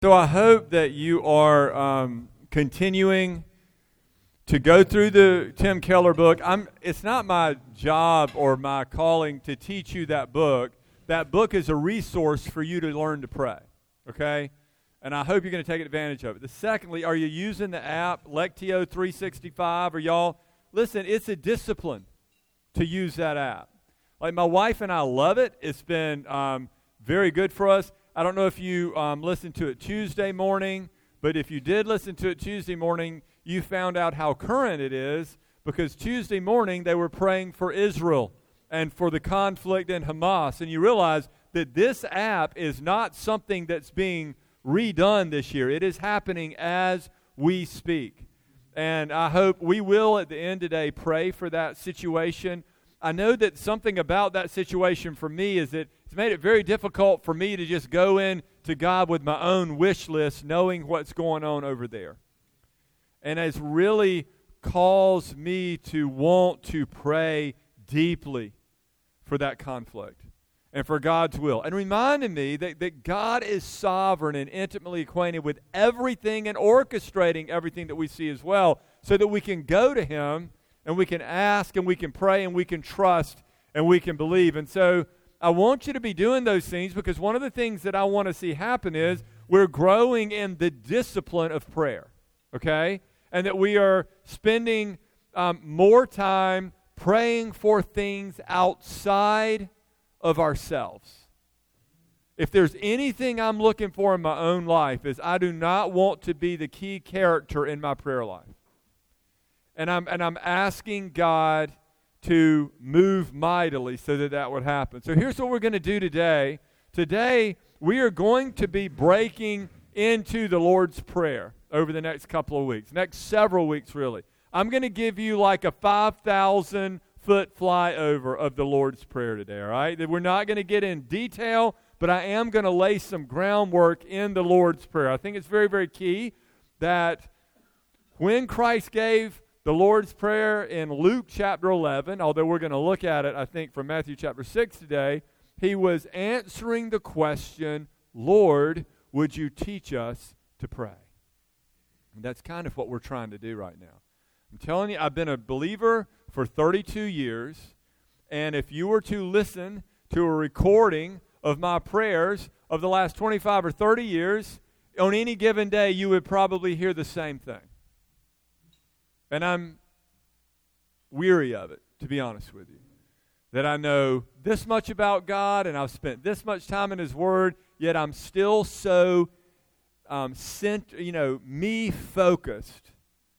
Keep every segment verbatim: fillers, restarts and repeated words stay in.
So I hope that you are um, continuing to go through the Tim Keller book. I'm, it's not my job or my calling to teach you that book. That book is a resource for you to learn to pray, okay? And I hope you're going to take advantage of it. The secondly, are you using the app Lectio three sixty-five? Or y'all, listen, it's a discipline to use that app. Like my wife and I love it. It's been um, very good for us. I don't know if you um, listened to it Tuesday morning, but if you did listen to it Tuesday morning, you found out how current it is because Tuesday morning they were praying for Israel and for the conflict in Hamas. And you realize that this app is not something that's being redone this year. It is happening as we speak. And I hope we will at the end today pray for that situation. I know that something about that situation for me is that it's made it very difficult for me to just go in to God with my own wish list, knowing what's going on over there. And it's really caused me to want to pray deeply for that conflict and for God's will. And reminding me that, that God is sovereign and intimately acquainted with everything and orchestrating everything that we see as well, so that we can go to Him and we can ask and we can pray and we can trust and we can believe. And so I want you to be doing those things because one of the things that I want to see happen is we're growing in the discipline of prayer, okay? And that we are spending um, more time praying for things outside of ourselves. If there's anything I'm looking for in my own life is I do not want to be the key character in my prayer life. And I'm and I'm asking God to move mightily so that that would happen. So here's what we're going to do today. Today, we are going to be breaking into the Lord's Prayer over the next couple of weeks, next several weeks, really. I'm going to give you like a five thousand foot flyover of the Lord's Prayer today, all right? That we're not going to get in detail, but I am going to lay some groundwork in the Lord's Prayer. I think it's very, very key that when Christ gave the Lord's Prayer in Luke chapter eleven, although we're going to look at it, I think, from Matthew chapter six today, he was answering the question, Lord, would you teach us to pray? And that's kind of what we're trying to do right now. I'm telling you, I've been a believer for thirty-two years, and if you were to listen to a recording of my prayers of the last twenty-five or thirty years, on any given day, you would probably hear the same thing. And I'm weary of it, to be honest with you. That I know this much about God, and I've spent this much time in His Word, yet I'm still so, um, cent- you know, me-focused,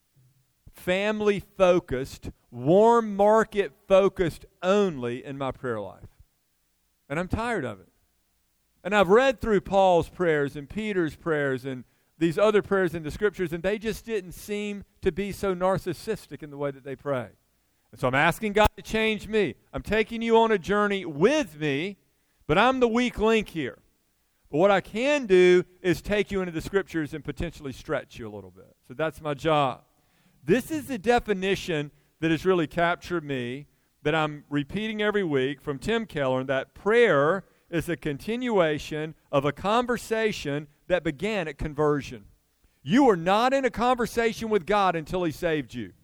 family-focused, warm market-focused only in my prayer life. And I'm tired of it. And I've read through Paul's prayers and Peter's prayers and these other prayers in the Scriptures, and they just didn't seem to be so narcissistic in the way that they pray. And so I'm asking God to change me. I'm taking you on a journey with me, but I'm the weak link here. But what I can do is take you into the Scriptures and potentially stretch you a little bit. So that's my job. This is the definition that has really captured me, that I'm repeating every week from Tim Keller, and that prayer is a continuation of a conversation that began at conversion. You were not in a conversation with God until He saved you.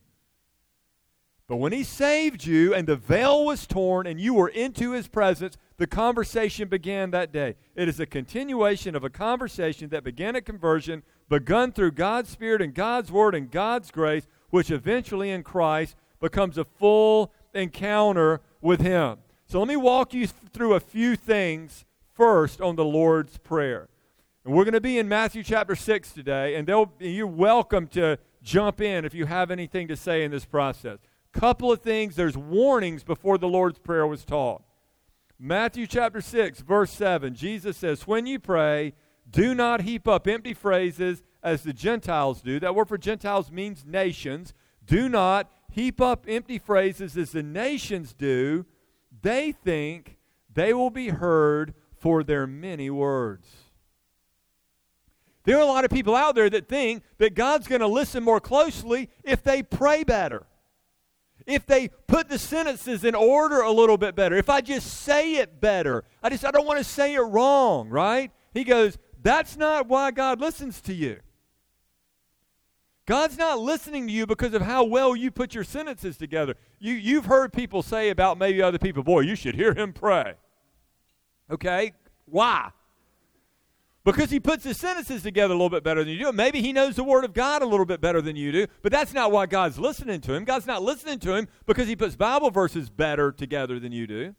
But when He saved you and the veil was torn and you were into His presence, the conversation began that day. It is a continuation of a conversation that began at conversion, begun through God's Spirit and God's Word and God's grace, which eventually in Christ becomes a full encounter with Him. So let me walk you through a few things first on the Lord's Prayer. And we're going to be in Matthew chapter six today, and they'll, you're welcome to jump in if you have anything to say in this process. Couple of things, there's warnings before the Lord's Prayer was taught. Matthew chapter six, verse seven, Jesus says, when you pray, do not heap up empty phrases as the Gentiles do. That word for Gentiles means nations. Do not heap up empty phrases as the nations do. They think they will be heard for their many words. There are a lot of people out there that think that God's going to listen more closely if they pray better. If they put the sentences in order a little bit better. If I just say it better. I just I don't want to say it wrong, right? He goes, That's not why God listens to you. God's not listening to you because of how well you put your sentences together. You, you've heard people say about maybe other people, boy, you should hear him pray. Okay? Why? Because he puts his sentences together a little bit better than you do. Maybe he knows the Word of God a little bit better than you do, but that's not why God's listening to him. God's not listening to him because he puts Bible verses better together than you do.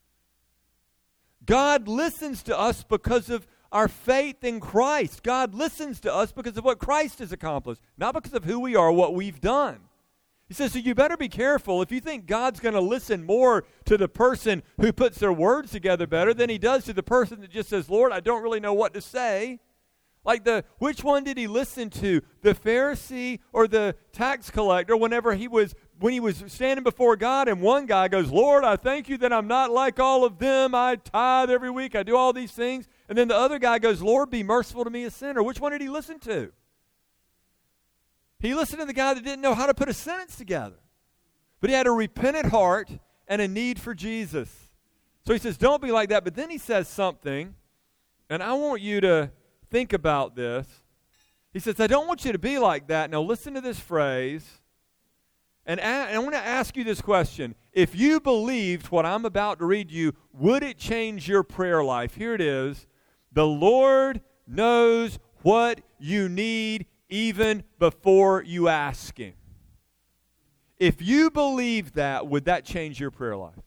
God listens to us because of our faith in Christ. God listens to us because of what Christ has accomplished, not because of who we are, what we've done. He says, so you better be careful. If you think God's going to listen more to the person who puts their words together better than he does to the person that just says, Lord, I don't really know what to say. Like the, which one did he listen to? The Pharisee or the tax collector whenever he was, when he was standing before God, and one guy goes, Lord, I thank you that I'm not like all of them. I tithe every week. I do all these things. And then the other guy goes, Lord, be merciful to me, a sinner. Which one did he listen to? He listened to the guy that didn't know how to put a sentence together. But he had a repentant heart and a need for Jesus. So he says, don't be like that. But then he says something, and I want you to think about this. He says, I don't want you to be like that. Now listen to this phrase. And, a- and I want to ask you this question. If you believed what I'm about to read you, would it change your prayer life? Here it is. The Lord knows what you need even before you ask him. If you believe that, would that change your prayer life?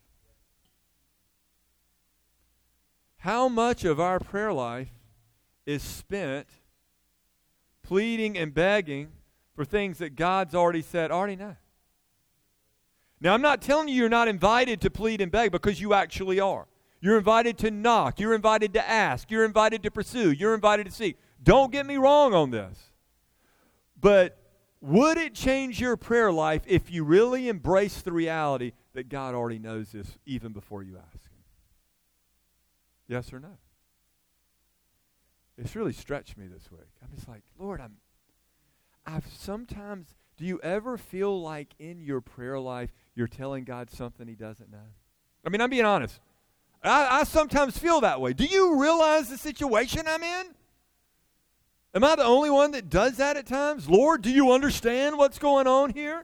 How much of our prayer life is spent pleading and begging for things that God's already said, already know? Now, I'm not telling you you're not invited to plead and beg, because you actually are. You're invited to knock. You're invited to ask. You're invited to pursue. You're invited to seek. Don't get me wrong on this. But would it change your prayer life if you really embrace the reality that God already knows this even before you ask him? Yes or no? It's really stretched me this week. I'm just like, Lord, I'm, I've sometimes, do you ever feel like in your prayer life you're telling God something he doesn't know? I mean, I'm being honest. I, I sometimes feel that way. Do you realize the situation I'm in? Am I the only one that does that at times? Lord, do you understand what's going on here?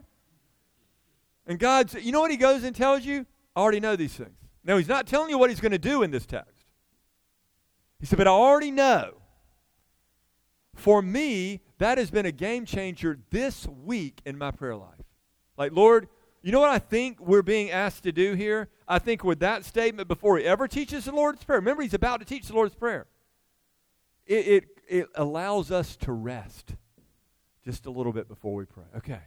And God, you know what he goes and tells you? I already know these things. Now, he's not telling you what he's going to do in this text. He said, but I already know. For me, that has been a game changer this week in my prayer life. Like, Lord, you know what I think we're being asked to do here? I think with that statement before he ever teaches the Lord's Prayer. Remember, he's about to teach the Lord's Prayer. It, it, it allows us to rest just a little bit before we pray. Okay.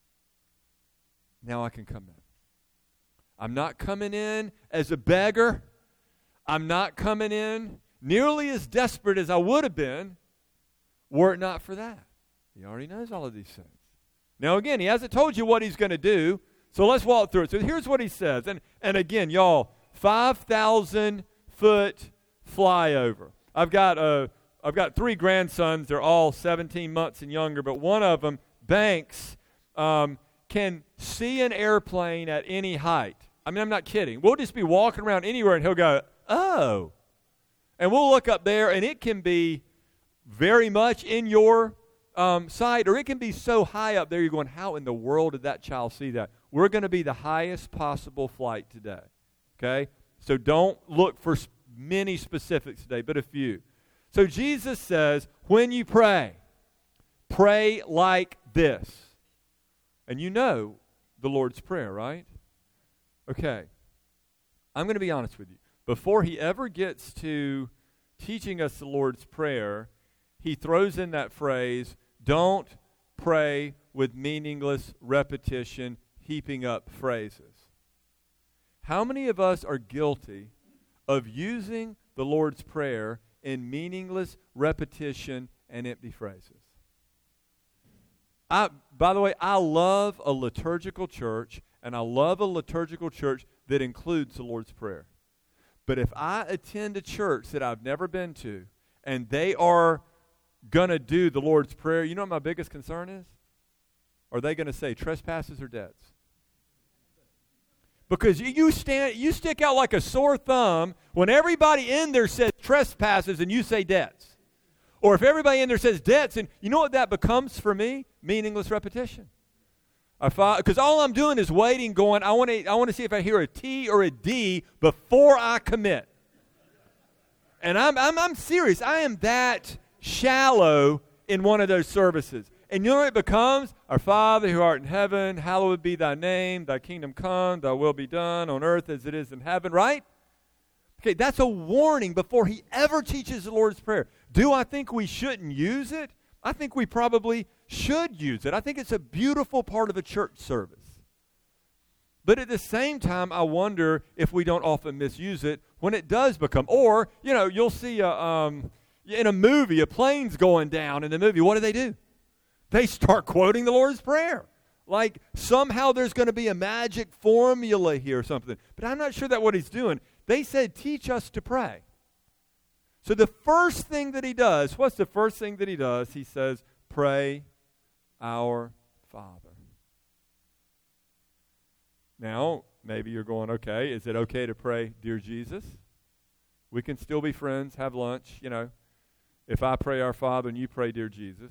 Now I can come in. I'm not coming in as a beggar. I'm not coming in nearly as desperate as I would have been were it not for that. He already knows all of these things. Now again, he hasn't told you what he's going to do, so let's walk through it. So here's what he says. And, and again, y'all, five thousand foot flyover. I've got a... I've got three grandsons. They're all seventeen months and younger, but one of them, Banks, um, can see an airplane at any height. I mean, I'm not kidding. We'll just be walking around anywhere, and he'll go, oh. And we'll look up there, and it can be very much in your um, sight, or it can be so high up there, you're going, how in the world did that child see that? We're going to be the highest possible flight today, okay? So don't look for many specifics today, but a few. So Jesus says, when you pray, pray like this. And you know the Lord's Prayer, right? Okay. I'm going to be honest with you. Before he ever gets to teaching us the Lord's Prayer, he throws in that phrase, don't pray with meaningless repetition, heaping up phrases. How many of us are guilty of using the Lord's Prayer in meaningless repetition and empty phrases? I, by the way, I love a liturgical church, and I love a liturgical church that includes the Lord's Prayer. But if I attend a church that I've never been to, and they are going to do the Lord's Prayer, you know what my biggest concern is? Are they going to say trespasses or debts? Because you, you stand, you stick out like a sore thumb when everybody in there says trespasses and you say debts. Or if everybody in there says debts, and you know what that becomes for me? Meaningless repetition. Because all I'm doing is waiting, going, I want to I want to see if I hear a T or a D before I commit. And I'm, I'm, I'm serious. I am that shallow in one of those services. And you know what it becomes? Our Father who art in heaven, hallowed be thy name, thy kingdom come, thy will be done on earth as it is in heaven, right? Okay, that's a warning before he ever teaches the Lord's Prayer. Do I think we shouldn't use it? I think we probably should use it. I think it's a beautiful part of a church service. But at the same time, I wonder if we don't often misuse it when it does become, or, you know, you'll see a, um, in a movie, a plane's going down in the movie. What do they do? They start quoting the Lord's Prayer. Like somehow there's going to be a magic formula here or something. But I'm not sure that's what he's doing. They said, teach us to pray. So the first thing that he does, what's the first thing that he does? He says, pray our Father. Now, maybe you're going, okay, is it okay to pray, dear Jesus? We can still be friends, have lunch, you know. If I pray our Father and you pray, dear Jesus.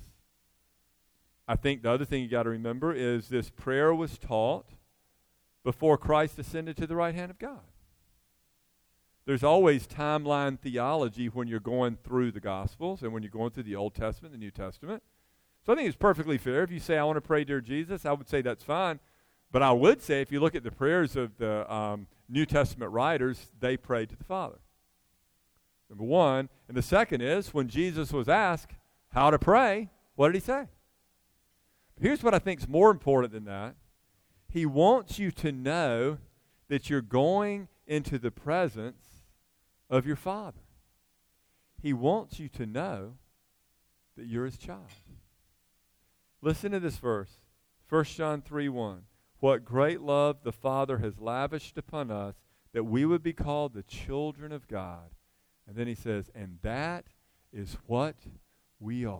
I think the other thing you got to remember is this prayer was taught before Christ ascended to the right hand of God. There's always timeline theology when you're going through the Gospels and when you're going through the Old Testament and the New Testament. So I think it's perfectly fair. If you say, I want to pray, dear Jesus, I would say that's fine. But I would say if you look at the prayers of the um, New Testament writers, they prayed to the Father. Number one. And the second is, when Jesus was asked how to pray, what did he say? Here's what I think is more important than that. He wants you to know that you're going into the presence of your Father. He wants you to know that you're his child. Listen to this verse, First John three one. What great love the Father has lavished upon us, that we would be called the children of God. And then he says, and that is what we are.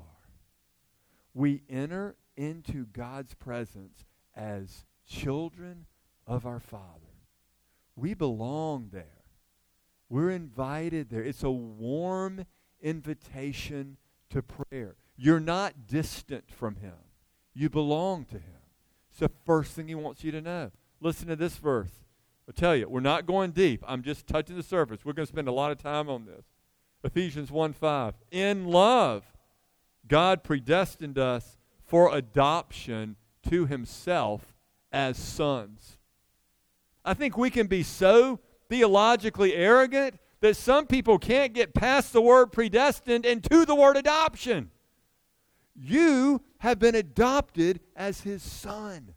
We enter into God's presence as children of our Father. We belong there. We're invited there. It's a warm invitation to prayer. You're not distant from him. You belong to him. It's the first thing he wants you to know. Listen to this verse. I'll tell you, we're not going deep. I'm just touching the surface. We're going to spend a lot of time on this. Ephesians one five. In love, God predestined us for adoption to himself as sons. I think we can be so theologically arrogant that some people can't get past the word predestined and to the word adoption. You have been adopted as his son.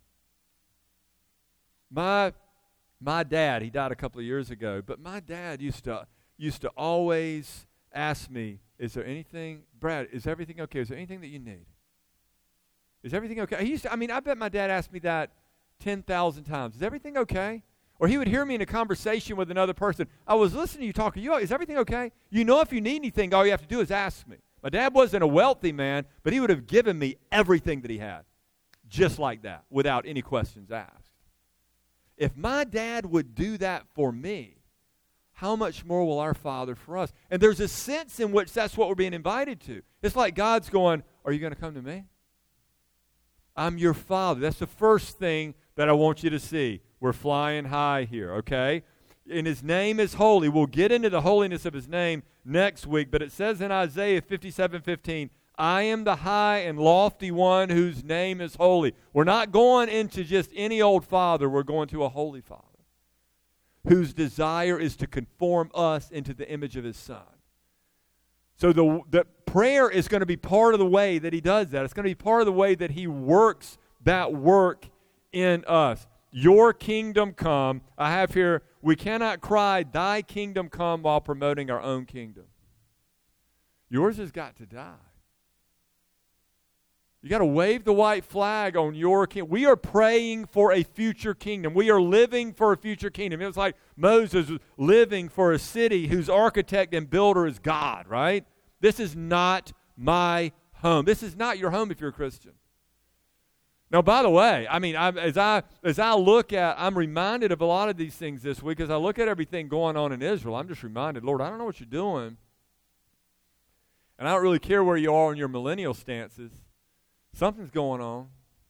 My, my dad, he died a couple of years ago, but my dad used to, used to always ask me, is there anything, Brad, is everything okay? Is there anything that you need? Is everything okay? He used to, I mean, I bet my dad asked me that ten thousand times. Is everything okay? Or he would hear me in a conversation with another person. I was listening to you talking. You, is everything okay? You know, if you need anything, all you have to do is ask me. My dad wasn't a wealthy man, but he would have given me everything that he had, just like that, without any questions asked. If my dad would do that for me, how much more will our Father for us? And there's a sense in which that's what we're being invited to. It's like God's going, are you going to come to me? I'm your Father. That's the first thing that I want you to see. We're flying high here, okay? And his name is holy. We'll get into the holiness of his name next week, but it says in Isaiah fifty-seven fifteen, I am the high and lofty one whose name is holy. We're not going into just any old father. We're going to a holy Father whose desire is to conform us into the image of his Son. So the, the prayer is going to be part of the way that he does that. It's going to be part of the way that he works that work in us. Your kingdom come. I have here, we cannot cry, thy kingdom come, while promoting our own kingdom. Yours has got to die. You got to wave the white flag on your kingdom. We are praying for a future kingdom. We are living for a future kingdom. It was like Moses was living for a city whose architect and builder is God, right? This is not my home. This is not your home if you're a Christian. Now, by the way, I mean, I, as I as I look at, I'm reminded of a lot of these things this week. As I look at everything going on in Israel, I'm just reminded, Lord, I don't know what you're doing. And I don't really care where you are in your millennial stances. Something's going on.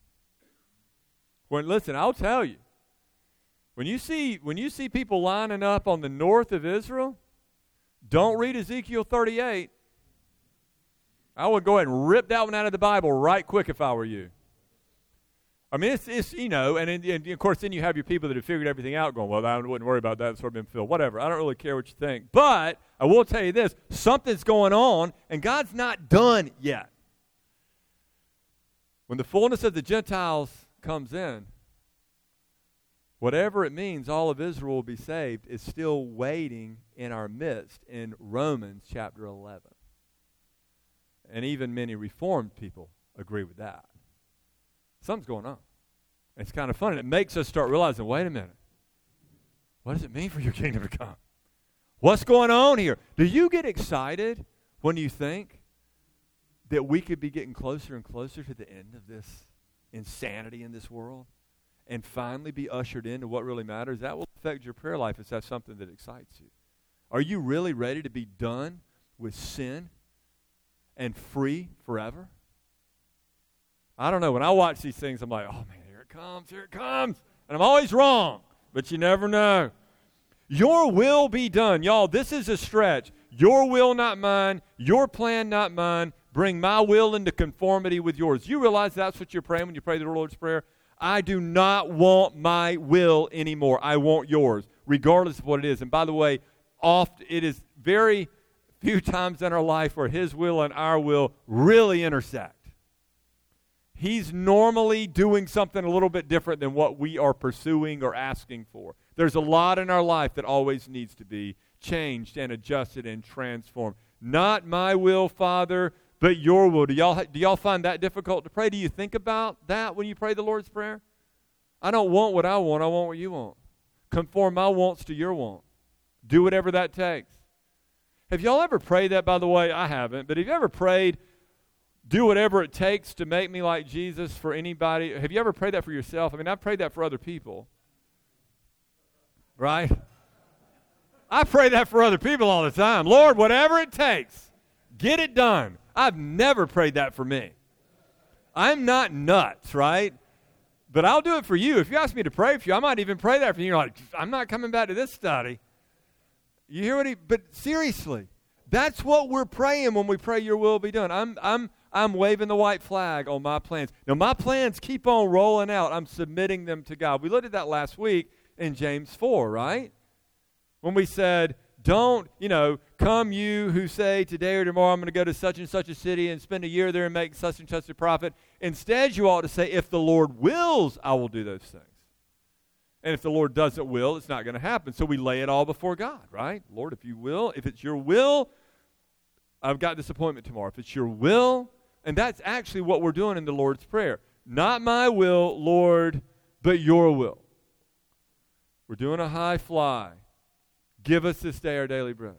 When listen, I'll tell you. When you see when you see people lining up on the north of Israel, don't read Ezekiel thirty-eight. I would go ahead and rip that one out of the Bible right quick if I were you. I mean, it's, it's you know, and, in, and of course then you have your people that have figured everything out going, well, I wouldn't worry about that. It's sort of been filled. Whatever. I don't really care what you think. But I will tell you this. Something's going on, and God's not done yet. When the fullness of the Gentiles comes in, whatever it means all of Israel will be saved is still waiting in our midst in Romans chapter eleven. And even many Reformed people agree with that. Something's going on. It's kind of funny. It makes us start realizing, wait a minute. What does it mean for your kingdom to come? What's going on here? Do you get excited when you think that we could be getting closer and closer to the end of this insanity in this world and finally be ushered into what really matters? That will affect your prayer life if that's something that excites you. Are you really ready to be done with sin and free forever? I don't know. When I watch these things, I'm like, oh, man, here it comes, here it comes. And I'm always wrong, but you never know. Your will be done. Y'all, this is a stretch. Your will, not mine. Your plan, not mine. Bring my will into conformity with yours. You realize that's what you're praying when you pray the Lord's Prayer? I do not want my will anymore. I want yours, regardless of what it is. And by the way, oft it is very few times in our life where His will and our will really intersect. He's normally doing something a little bit different than what we are pursuing or asking for. There's a lot in our life that always needs to be changed and adjusted and transformed. Not my will, Father, but your will. Do y'all, do y'all find that difficult to pray? Do you think about that when you pray the Lord's Prayer? I don't want what I want. I want what you want. Conform my wants to your want. Do whatever that takes. Have y'all ever prayed that, by the way? I haven't. But have you ever prayed, do whatever it takes to make me like Jesus for anybody? Have you ever prayed that for yourself? I mean, I've prayed that for other people. Right? I pray that for other people all the time. Lord, whatever it takes, get it done. I've never prayed that for me. I'm not nuts, right? But I'll do it for you. If you ask me to pray for you, I might even pray that for you. You're like, I'm not coming back to this study. You hear what he, but seriously, that's what we're praying when we pray your will be done. I'm, I'm, I'm waving the white flag on my plans. Now, my plans keep on rolling out. I'm submitting them to God. We looked at that last week in James four, right? When we said, don't, you know, come you who say today or tomorrow I'm going to go to such and such a city and spend a year there and make such and such a profit. Instead, you ought to say, if the Lord wills, I will do those things. And if the Lord doesn't will, it's not going to happen. So we lay it all before God, right? Lord, if you will, if it's your will, I've got this appointment tomorrow. If it's your will, and that's actually what we're doing in the Lord's Prayer. Not my will, Lord, but your will. We're doing a high fly. Give us this day our daily bread.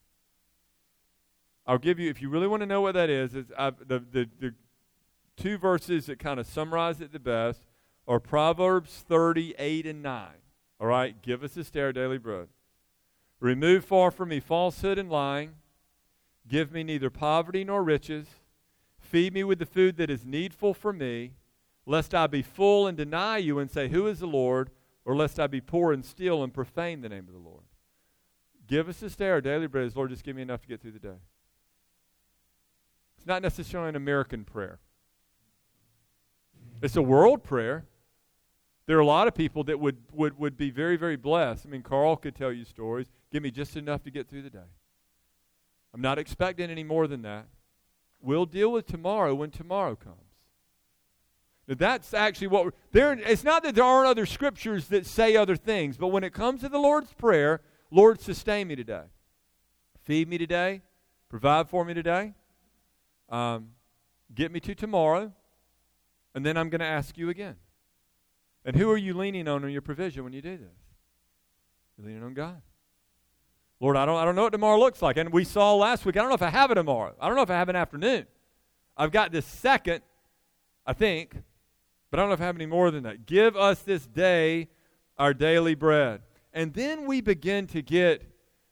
I'll give you, if you really want to know what that is, is I've, the, the, the two verses that kind of summarize it the best are Proverbs thirty, eight and nine. All right? Give us this day our daily bread. Remove far from me falsehood and lying. Give me neither poverty nor riches. Feed me with the food that is needful for me, lest I be full and deny you and say, who is the Lord? Or lest I be poor and steal and profane the name of the Lord. Give us this day our daily bread. Lord, just give me enough to get through the day. It's not necessarily an American prayer. It's a world prayer. There are a lot of people that would, would, would be very, very blessed. I mean, Carl could tell you stories. Give me just enough to get through the day. I'm not expecting any more than that. We'll deal with tomorrow when tomorrow comes. Now that's actually what we're, there. It's not that there aren't other scriptures that say other things, but when it comes to the Lord's Prayer, Lord, sustain me today. Feed me today. Provide for me today. Um, get me to tomorrow. And then I'm going to ask you again. And who are you leaning on in your provision when you do this? You're leaning on God. Lord, I don't, I don't know what tomorrow looks like. And we saw last week, I don't know if I have it tomorrow. I don't know if I have an afternoon. I've got this second, I think, but I don't know if I have any more than that. Give us this day our daily bread. And then we begin to get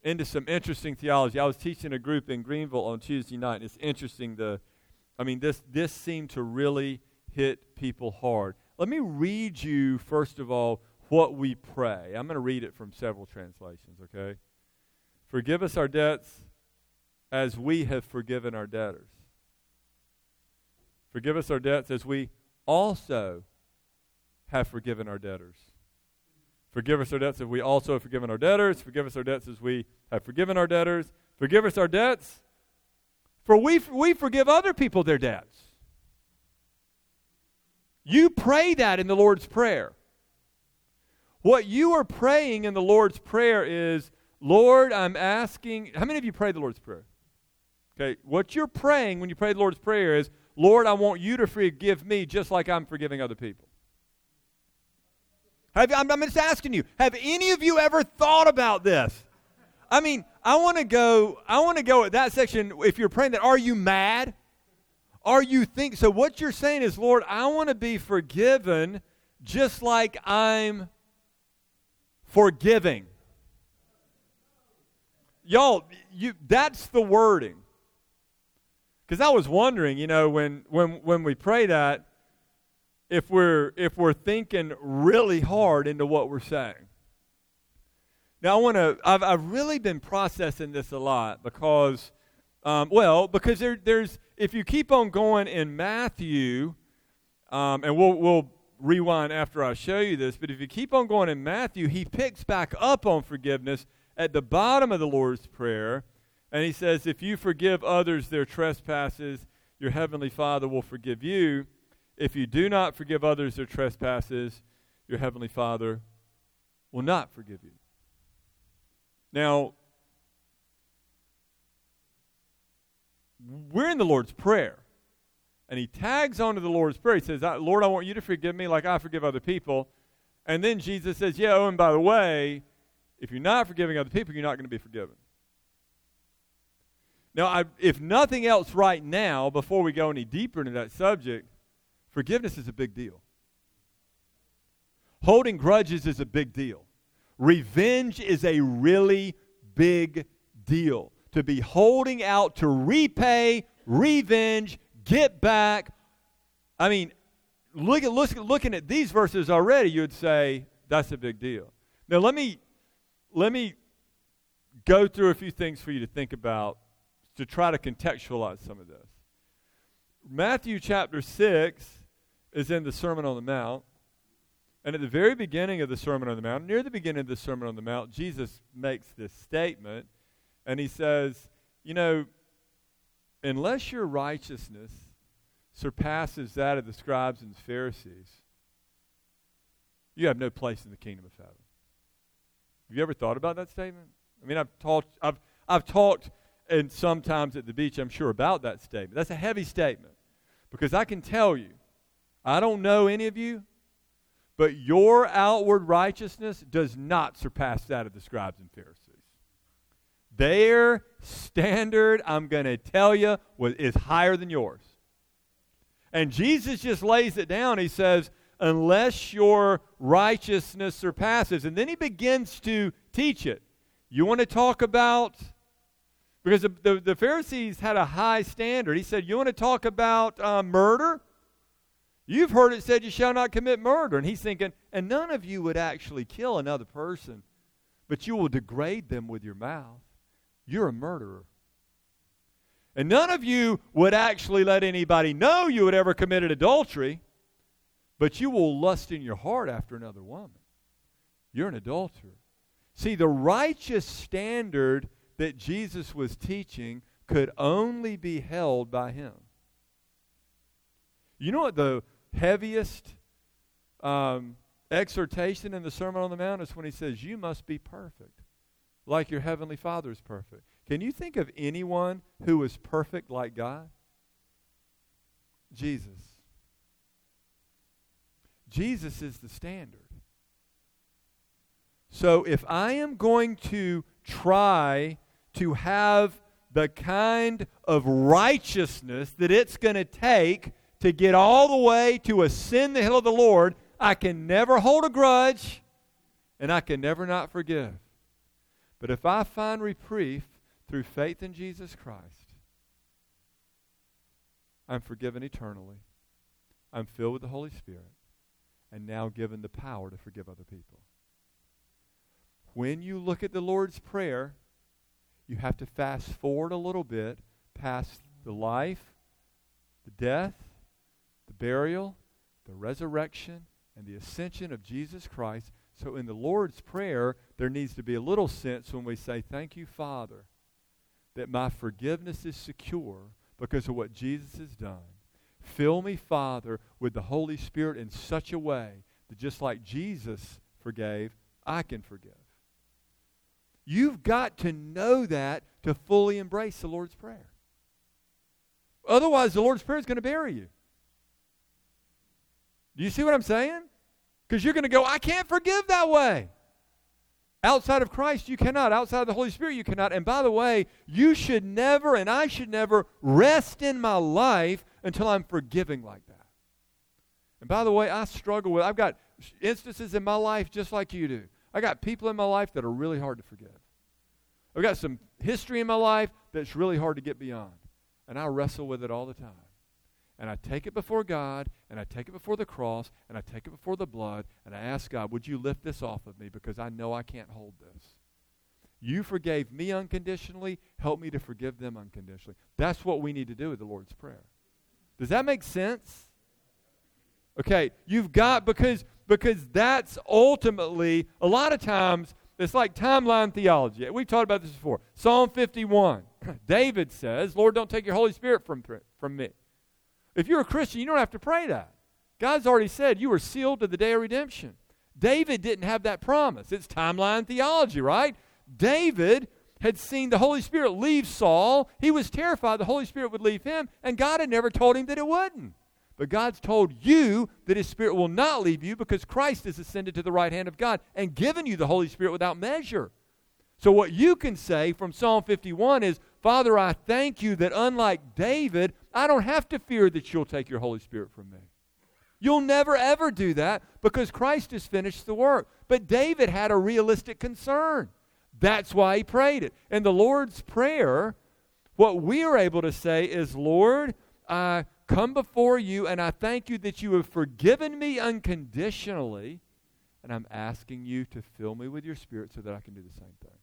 into some interesting theology. I was teaching a group in Greenville on Tuesday night, and it's interesting. The, I mean, this this seemed to really hit people hard. Let me read you, first of all, what we pray. I'm going to read it from several translations, okay? Forgive us our debts as we have forgiven our debtors. Forgive us our debts as we also have forgiven our debtors. Forgive us our debts as we also have forgiven our debtors. Forgive us our debts as we have forgiven our debtors. Forgive us our debts, for we, we forgive other people their debts. You pray that in the Lord's Prayer. What you are praying in the Lord's Prayer is, Lord, I'm asking, how many of you pray the Lord's Prayer? Okay, what you're praying when you pray the Lord's Prayer is, Lord, I want you to forgive me just like I'm forgiving other people. Have, I'm, I'm just asking you, have any of you ever thought about this? I mean, I want to go, I want to go at that section, if you're praying that, are you mad? Are you think, so what you're saying is, Lord, I want to be forgiven just like I'm forgiving. Y'all, you, that's the wording. Because I was wondering, you know, when, when, when we pray that, if we're if we're thinking really hard into what we're saying. Now I want to. I've I've really been processing this a lot because, um, well, because there there's if you keep on going in Matthew, um, and we'll we'll rewind after I show you this. But if you keep on going in Matthew, he picks back up on forgiveness at the bottom of the Lord's Prayer, and he says, "If you forgive others their trespasses, your heavenly Father will forgive you. If you do not forgive others their trespasses, your heavenly Father will not forgive you." Now, we're in the Lord's Prayer. And he tags onto the Lord's Prayer. He says, Lord, I want you to forgive me like I forgive other people. And then Jesus says, yeah, oh, and by the way, if you're not forgiving other people, you're not going to be forgiven. Now, I, if nothing else right now, before we go any deeper into that subject, forgiveness is a big deal. Holding grudges is a big deal. Revenge is a really big deal. To be holding out to repay, revenge, get back. I mean, look at look, looking at these verses already, you would say that's a big deal. Now let me let me go through a few things for you to think about to try to contextualize some of this. Matthew chapter six is in the Sermon on the Mount. And at the very beginning of the Sermon on the Mount, near the beginning of the Sermon on the Mount, Jesus makes this statement, and he says, you know, unless your righteousness surpasses that of the scribes and the Pharisees, you have no place in the kingdom of heaven. Have you ever thought about that statement? I mean, I've talked, I've, I've talked, and sometimes at the beach, I'm sure, about that statement. That's a heavy statement, because I can tell you, I don't know any of you, but your outward righteousness does not surpass that of the scribes and Pharisees. Their standard, I'm going to tell you, is higher than yours. And Jesus just lays it down. He says, unless your righteousness surpasses. And then he begins to teach it. You want to talk about, because the, the, the Pharisees had a high standard. He said, you want to talk about uh, murder? You've heard it said you shall not commit murder. And he's thinking, and none of you would actually kill another person, but you will degrade them with your mouth. You're a murderer. And none of you would actually let anybody know you had ever committed adultery, but you will lust in your heart after another woman. You're an adulterer. See, the righteous standard that Jesus was teaching could only be held by him. You know what the heaviest um, exhortation in the Sermon on the Mount is? When he says, you must be perfect, like your heavenly Father is perfect. Can you think of anyone who is perfect like God? Jesus. Jesus is the standard. So if I am going to try to have the kind of righteousness that it's going to take to get all the way to ascend the hill of the Lord, I can never hold a grudge, and I can never not forgive. But if I find reprieve through faith in Jesus Christ, I'm forgiven eternally. I'm filled with the Holy Spirit, and now given the power to forgive other people. When you look at the Lord's Prayer, you have to fast forward a little bit past the life, the death, the burial, the resurrection, and the ascension of Jesus Christ. So in the Lord's Prayer, there needs to be a little sense when we say, thank you, Father, that my forgiveness is secure because of what Jesus has done. Fill me, Father, with the Holy Spirit in such a way that just like Jesus forgave, I can forgive. You've got to know that to fully embrace the Lord's Prayer. Otherwise, the Lord's Prayer is going to bury you. Do you see what I'm saying? Because you're going to go, I can't forgive that way. Outside of Christ, you cannot. Outside of the Holy Spirit, you cannot. And by the way, you should never, and I should never, rest in my life until I'm forgiving like that. And by the way, I struggle with, I've got instances in my life just like you do. I got people in my life that are really hard to forgive. I've got some history in my life that's really hard to get beyond. And I wrestle with it all the time. And I take it before God, and I take it before the cross, and I take it before the blood, and I ask God, would you lift this off of me because I know I can't hold this. You forgave me unconditionally. Help me to forgive them unconditionally. That's what we need to do with the Lord's Prayer. Does that make sense? Okay, you've got, because, because that's ultimately, a lot of times, it's like timeline theology. We've talked about this before. Psalm fifty-one. David says, Lord, don't take your Holy Spirit from, from me. If you're a Christian, you don't have to pray that. God's already said you were sealed to the day of redemption. David didn't have that promise. It's timeline theology, right? David had seen the Holy Spirit leave Saul. He was terrified the Holy Spirit would leave him, and God had never told him that it wouldn't. But God's told you that His Spirit will not leave you because Christ has ascended to the right hand of God and given you the Holy Spirit without measure. So what you can say from Psalm fifty-one is, Father, I thank you that unlike David, I don't have to fear that you'll take your Holy Spirit from me. You'll never, ever do that because Christ has finished the work. But David had a realistic concern. That's why he prayed it. In the Lord's Prayer, what we are able to say is, Lord, I come before you and I thank you that you have forgiven me unconditionally, and I'm asking you to fill me with your Spirit so that I can do the same thing.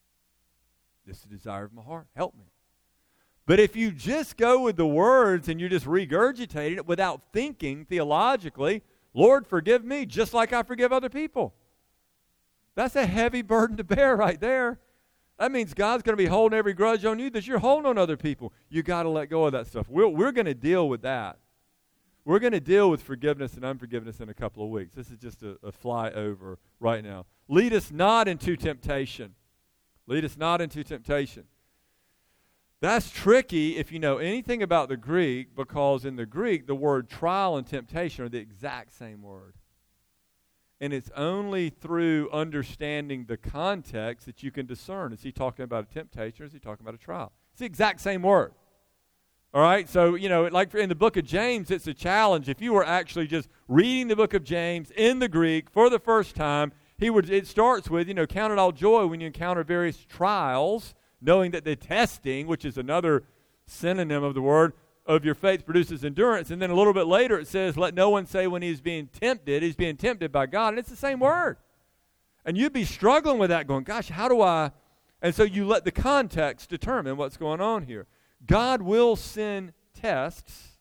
This is the desire of my heart. Help me. But if you just go with the words and you're just regurgitating it without thinking theologically, Lord, forgive me just like I forgive other people. That's a heavy burden to bear right there. That means God's going to be holding every grudge on you that you're holding on other people. You got to let go of that stuff. We're, we're going to deal with that. We're going to deal with forgiveness and unforgiveness in a couple of weeks. This is just a, a flyover right now. Lead us not into temptation. Lead us not into temptation. That's tricky if you know anything about the Greek, because in the Greek, the word trial and temptation are the exact same word. And it's only through understanding the context that you can discern. Is he talking about a temptation or is he talking about a trial? It's the exact same word. All right? So, you know, like in the book of James, it's a challenge. If you were actually just reading the book of James in the Greek for the first time, he would. It starts with, you know, count it all joy when you encounter various trials, knowing that the testing, which is another synonym of the word, of your faith produces endurance. And then a little bit later it says, let no one say when he's being tempted, he's being tempted by God. And it's the same word. And you'd be struggling with that going, gosh, how do I? And so you let the context determine what's going on here. God will send tests,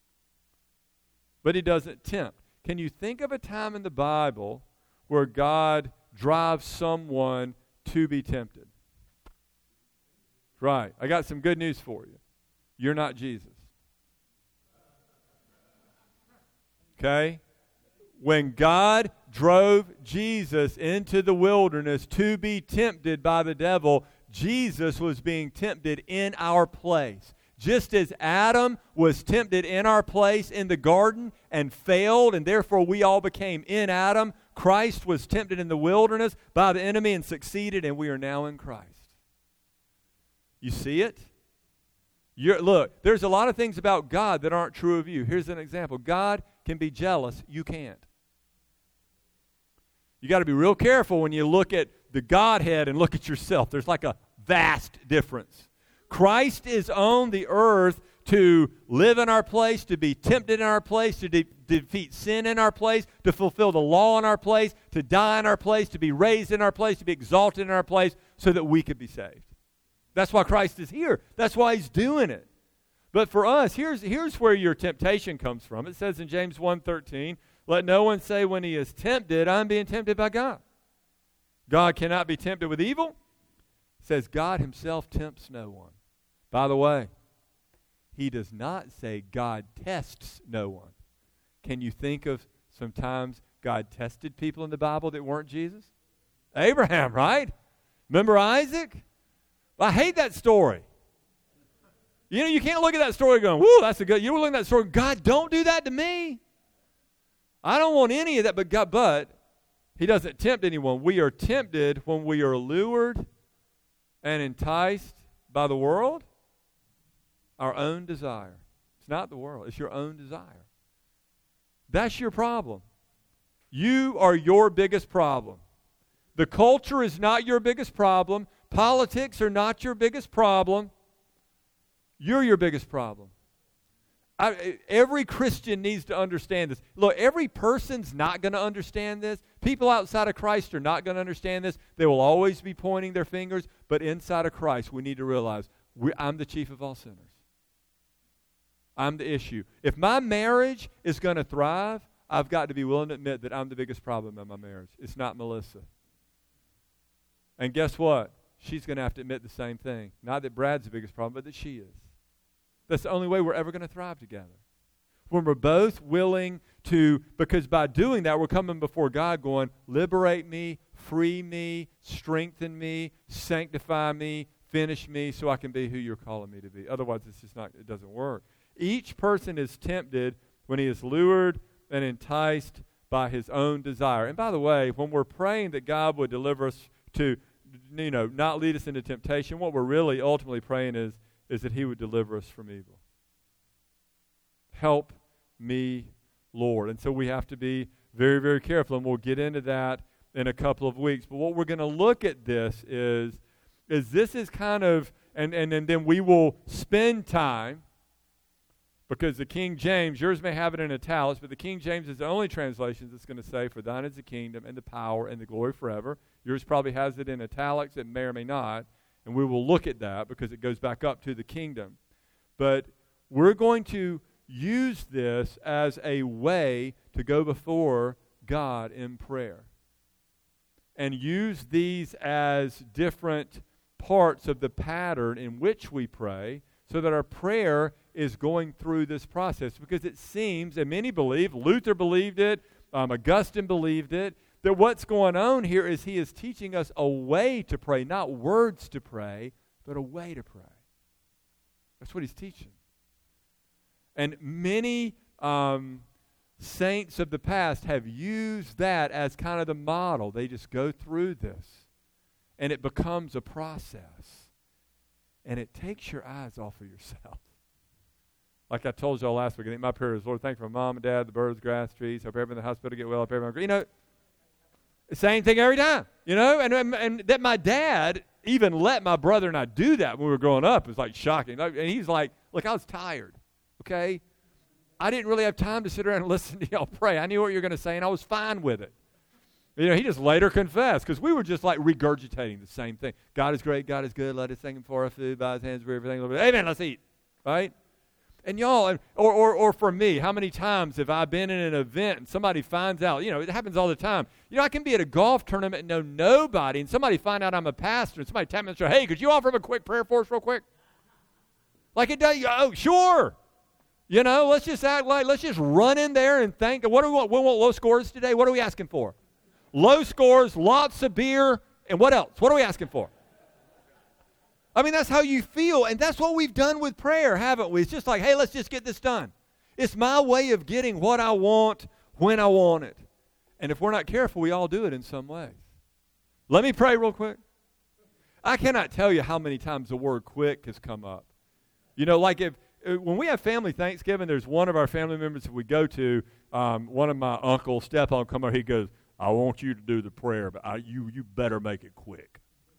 but he doesn't tempt. Can you think of a time in the Bible where God drives someone to be tempted? Right. I got some good news for you. You're not Jesus. Okay? When God drove Jesus into the wilderness to be tempted by the devil, Jesus was being tempted in our place. Just as Adam was tempted in our place in the garden and failed, and therefore we all became in Adam, Christ was tempted in the wilderness by the enemy and succeeded, and we are now in Christ. You see it? You're, look, there's a lot of things about God that aren't true of you. Here's an example. God can be jealous. You can't. You got to be real careful when you look at the Godhead and look at yourself. There's like a vast difference. Christ is on the earth to live in our place, to be tempted in our place, to de- defeat sin in our place, to fulfill the law in our place, to die in our place, to be raised in our place, to be exalted in our place, so that we could be saved. That's why Christ is here. That's why he's doing it. But for us, here's, here's where your temptation comes from. It says in James one thirteen, let no one say when he is tempted, I'm being tempted by God. God cannot be tempted with evil. It says God himself tempts no one. By the way, he does not say God tests no one. Can you think of some times God tested people in the Bible that weren't Jesus? Abraham, right? Remember Isaac? I hate that story. You know, you can't look at that story going, whoo, that's a good, you were looking at that story, God, don't do that to me. I don't want any of that, but God, but he doesn't tempt anyone. We are tempted when we are lured and enticed by the world. Our own desire. It's not the world. It's your own desire. That's your problem. You are your biggest problem. The culture is not your biggest problem. Politics are not your biggest problem. You're your biggest problem. I, every Christian needs to understand this. Look, every person's not going to understand this. People outside of Christ are not going to understand this. They will always be pointing their fingers. But inside of Christ, we need to realize we, I'm the chief of all sinners. I'm the issue. If my marriage is going to thrive, I've got to be willing to admit that I'm the biggest problem in my marriage. It's not Melissa. And guess what? She's going to have to admit the same thing. Not that Brad's the biggest problem, but that she is. That's the only way we're ever going to thrive together. When we're both willing to, because by doing that, we're coming before God going, liberate me, free me, strengthen me, sanctify me, finish me so I can be who you're calling me to be. Otherwise, it's just not, it doesn't work. Each person is tempted when he is lured and enticed by his own desire. And by the way, when we're praying that God would deliver us to, you know, not lead us into temptation, what we're really ultimately praying is, is that he would deliver us from evil. Help me, Lord. And so we have to be very, very careful, and we'll get into that in a couple of weeks. But what we're going to look at this is, is this is kind of, and, and, and then we will spend time, because the King James, yours may have it in italics, but the King James is the only translation that's going to say, for thine is the kingdom and the power and the glory forever. Yours probably has it in italics. It may or may not. And we will look at that because it goes back up to the kingdom. But we're going to use this as a way to go before God in prayer. And use these as different parts of the pattern in which we pray, so that our prayer is going through this process. Because it seems, and many believe, Luther believed it, um, Augustine believed it, that what's going on here is he is teaching us a way to pray, not words to pray, but a way to pray. That's what he's teaching. And many um, saints of the past have used that as kind of the model. They just go through this, and it becomes a process. And it takes your eyes off of yourself. Like I told y'all last week, I think my prayer is, Lord, thank you for mom and dad, the birds, grass, trees. Hope everyone in the hospital get well. Hope everyone, you know, same thing every time, you know. And, and and that my dad even let my brother and I do that when we were growing up. It was like shocking. And he's like, look, I was tired, okay? I didn't really have time to sit around and listen to y'all pray. I knew what you were going to say, and I was fine with it. You know, he just later confessed, because we were just like regurgitating the same thing. God is great, God is good, let us thank him for our food, by his hands for everything. Amen, let's eat, right? And y'all, or, or or for me, how many times have I been in an event and somebody finds out, you know, it happens all the time. You know, I can be at a golf tournament and know nobody, and somebody find out I'm a pastor, and somebody tap me and say, hey, could you offer up a quick prayer for us real quick? Like it does, oh, sure. You know, let's just act like, let's just run in there and thank. What do we want? We want low scores today. What are we asking for? Low scores, lots of beer, and what else? What are we asking for? I mean, that's how you feel, and that's what we've done with prayer, haven't we? It's just like, hey, let's just get this done. It's my way of getting what I want when I want it. And if we're not careful, we all do it in some ways. Let me pray real quick. I cannot tell you how many times the word quick has come up. You know, like if when we have family Thanksgiving, there's one of our family members that we go to, um, one of my uncles, step-on, come over, he goes, I want you to do the prayer, but I, you you better make it quick.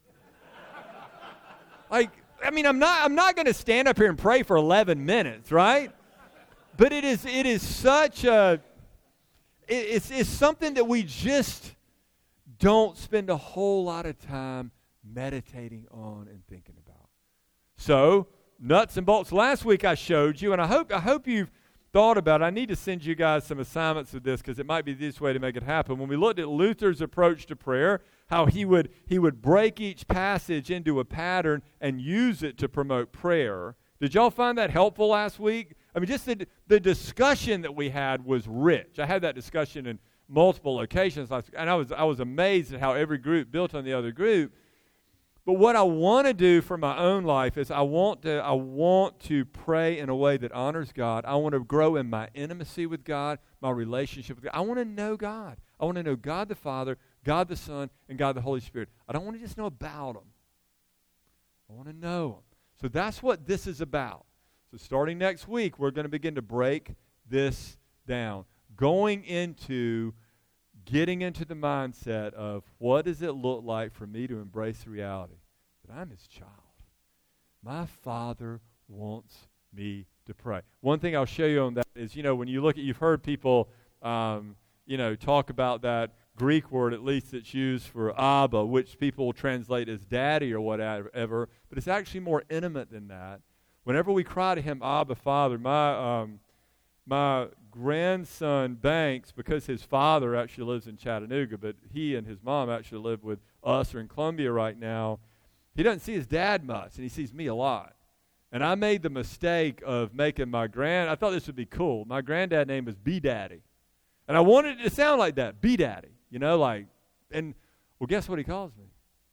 Like, I mean, I'm not I'm not going to stand up here and pray for eleven minutes, right? But it is it is such a it, it's it's something that we just don't spend a whole lot of time meditating on and thinking about. So, nuts and bolts. Last week I showed you, and I hope I hope you've thought about it. I need to send you guys some assignments with this because it might be this way to make it happen. When we looked at Luther's approach to prayer, how he would he would break each passage into a pattern and use it to promote prayer. Did y'all find that helpful last week? I mean, just the, the discussion that we had was rich. I had that discussion in multiple occasions last week, and I was I was amazed at how every group built on the other group. But what I want to do for my own life is I want to I want to pray in a way that honors God. I want to grow in my intimacy with God, my relationship with God. I want to know God. I want to know God the Father, God the Son, and God the Holy Spirit. I don't want to just know about them. I want to know them. So that's what this is about. So starting next week, we're going to begin to break this down. Going into getting into the mindset of what does it look like for me to embrace the reality that I'm his child. My Father wants me to pray. One thing I'll show you on that is, you know, when you look at, you've heard people, um, you know, talk about that Greek word, at least that's used for Abba, which people translate as daddy or whatever, but it's actually more intimate than that. Whenever we cry to him, Abba, Father, my um, my grandson Banks, because his father actually lives in Chattanooga, but he and his mom actually live with us or in Columbia right now, he doesn't see his dad much, and he sees me a lot. And I made the mistake of making my grand, I thought this would be cool. My granddad name was B-Daddy. And I wanted it to sound like that, B-Daddy. You know, like, and, well, guess what he calls me?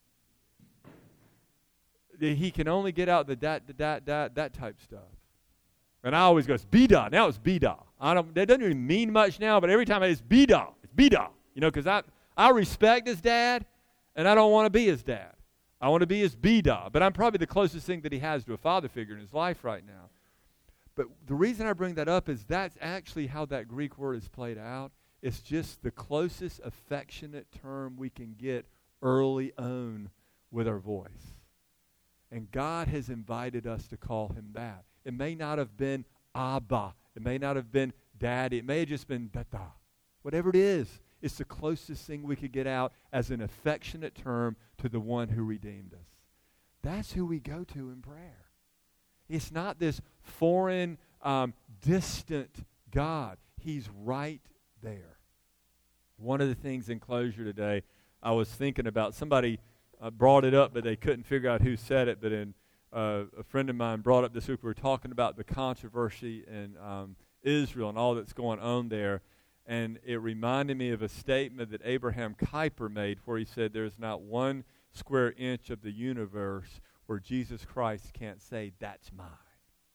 He can only get out the dat, the dat, dat, that type stuff. And I always go, it's B-Da. Now it's B-Da. I don't, that doesn't even mean much now, but every time it's B-Da. It's B-Da. You know, because I, I respect his dad, and I don't want to be his dad. I want to be his B-Da. But I'm probably the closest thing that he has to a father figure in his life right now. But the reason I bring that up is that's actually how that Greek word is played out. It's just the closest affectionate term we can get early on with our voice. And God has invited us to call him that. It may not have been Abba. It may not have been Daddy. It may have just been Dada. Whatever it is, it's the closest thing we could get out as an affectionate term to the one who redeemed us. That's who we go to in prayer. It's not this foreign, um, distant God. He's right there. One of the things in closure today, I was thinking about, somebody uh, brought it up, but they couldn't figure out who said it, but in Uh, a friend of mine brought up this week, we were talking about the controversy in um, Israel and all that's going on there, and it reminded me of a statement that Abraham Kuyper made where he said there's not one square inch of the universe where Jesus Christ can't say, that's mine.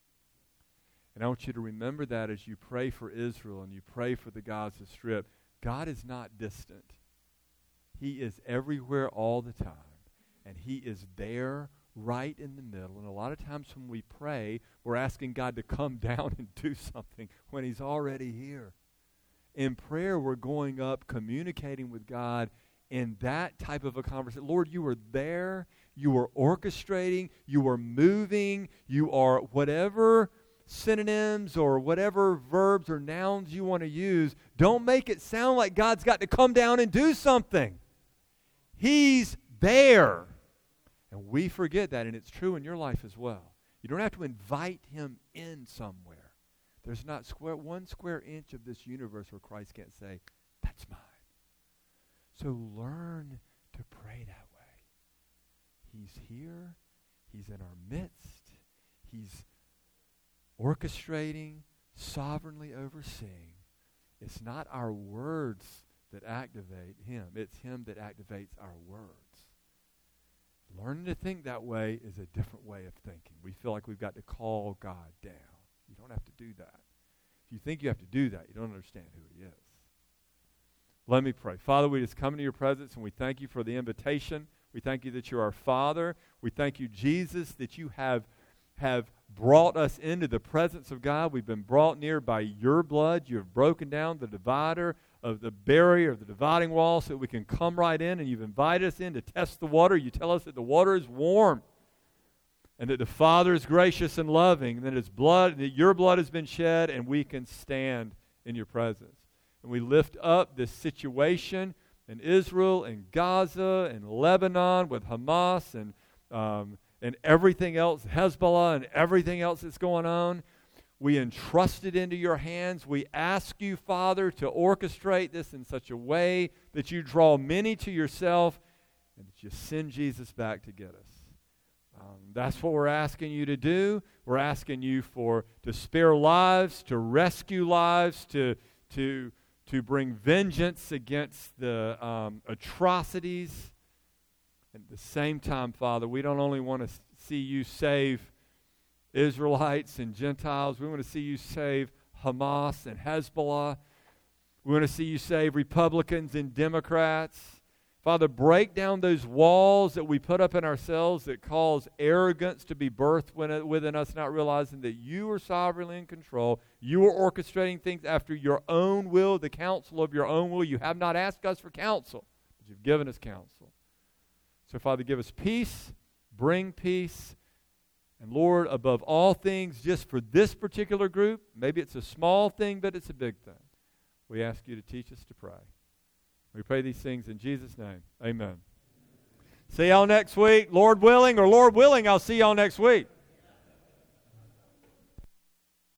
And I want you to remember that as you pray for Israel and you pray for the Gaza Strip. God is not distant. He is everywhere all the time, and he is there right in the middle. And a lot of times when we pray, we're asking God to come down and do something when he's already here. In prayer, we're going up, communicating with God in that type of a conversation. Lord, you are there. You are orchestrating. You are moving. You are whatever synonyms or whatever verbs or nouns you want to use. Don't make it sound like God's got to come down and do something. He's there. And we forget that, and it's true in your life as well. You don't have to invite him in somewhere. There's not square, one square inch of this universe where Christ can't say, that's mine. So learn to pray that way. He's here. He's in our midst. He's orchestrating, sovereignly overseeing. It's not our words that activate him. It's him that activates our words. Learning to think that way is a different way of thinking. We feel like we've got to call God down. You don't have to do that. If you think you have to do that, you don't understand who he is. Let me pray. Father, we just come into your presence, and we thank you for the invitation. We thank you that you're our Father. We thank you, Jesus, that you have have brought us into the presence of God. We've been brought near by your blood. You have broken down the divider of the barrier, of the dividing wall, so that we can come right in, and you've invited us in to test the water. You tell us that the water is warm, and that the Father is gracious and loving, and that His blood, that your blood has been shed, and we can stand in your presence. And we lift up this situation in Israel, in Gaza, in Lebanon, with Hamas, and um, and everything else, Hezbollah, and everything else that's going on. We entrust it into your hands. We ask you, Father, to orchestrate this in such a way that you draw many to yourself and that you send Jesus back to get us. Um, that's what we're asking you to do. We're asking you for to spare lives, to rescue lives, to to to bring vengeance against the um, atrocities. At the same time, Father, we don't only want to see you save Israelites and Gentiles. We want to see you save Hamas and Hezbollah. We want to see you save Republicans and Democrats. Father, break down those walls that we put up in ourselves that cause arrogance to be birthed within us, not realizing that you are sovereignly in control. You are orchestrating things after your own will, the counsel of your own will. You have not asked us for counsel, but you've given us counsel. So, Father, give us peace, bring peace, and Lord, above all things, just for this particular group, maybe it's a small thing, but it's a big thing, we ask you to teach us to pray. We pray these things in Jesus' name. Amen. See y'all next week. Lord willing, or Lord willing, I'll see y'all next week.